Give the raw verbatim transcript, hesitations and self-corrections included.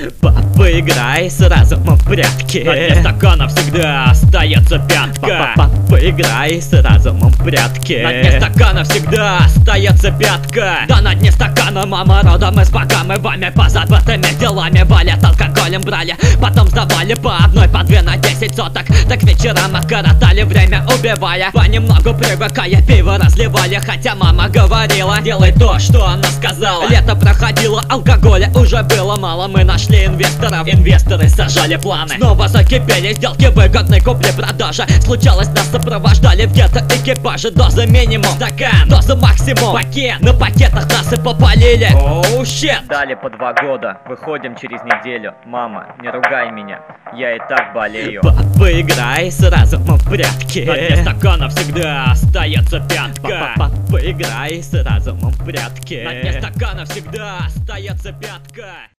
Поиграй с разумом в прятки. На дне стакана всегда остается пятка. Поиграй с разумом в прятки. На дне стакана всегда остается пятка. Да на дне стакана мама родом из бока. Мы вами по забытыми делами валят, алкоголем брали, потом сдавали по одной, по две на десять соток. Так вечером откоротали время, убивая, понемногу привыкая, пиво разливали. Хотя мама говорила, делай то, что она сказала. Лето проходило, алкоголя уже было мало. Мы нашли инвесторов, инвесторы сажали планы. Снова закипели сделки, выгодной купли-продажи. Случалось, нас сопровождали в гетто экипажи. Доза минимум, стакан, доза максимум, пакет. На пакетах нас и попалили. Оу, щет. Дали по два года, выходим через неделю. Мама, не ругай меня, я и так болею. Поиграй с разумом в прятки. На дне стакана всегда остается пятка. Поиграй с разумом в прятки. На дне стакана всегда остается пятка.